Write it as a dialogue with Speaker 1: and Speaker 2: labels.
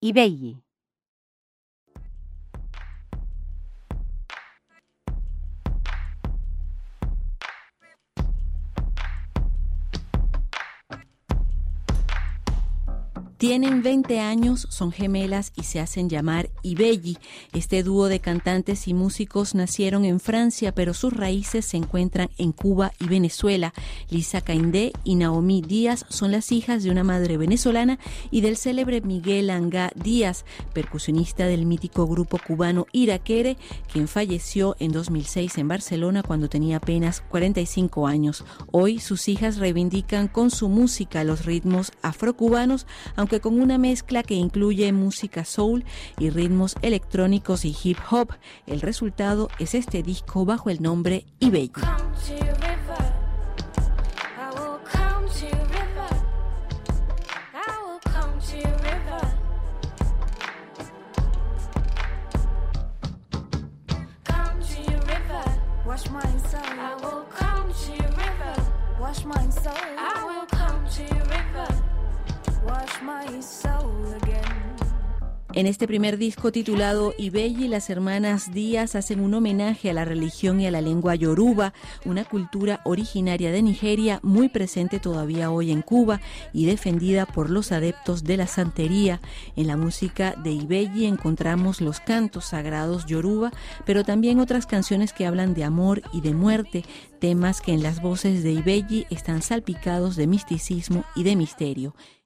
Speaker 1: Ibeyi.
Speaker 2: Tienen 20 años, son gemelas y se hacen llamar Ibeyi. Este dúo de cantantes y músicos nacieron en Francia, pero sus raíces se encuentran en Cuba y Venezuela. Lisa Caindé y Naomi Díaz son las hijas de una madre venezolana y del célebre Miguel Angá Díaz, percusionista del mítico grupo cubano Iraquere, quien falleció en 2006 en Barcelona cuando tenía apenas 45 años. Hoy sus hijas reivindican con su música los ritmos afrocubanos, aunque con una mezcla que incluye música soul y ritmos electrónicos y hip hop. El resultado es este disco bajo el nombre Ibeyi. En este primer disco titulado Ibeyi, las hermanas Díaz hacen un homenaje a la religión y a la lengua yoruba, una cultura originaria de Nigeria muy presente todavía hoy en Cuba y defendida por los adeptos de la santería. En la música de Ibeyi encontramos los cantos sagrados yoruba, pero también otras canciones que hablan de amor y de muerte, temas que en las voces de Ibeyi están salpicados de misticismo y de misterio.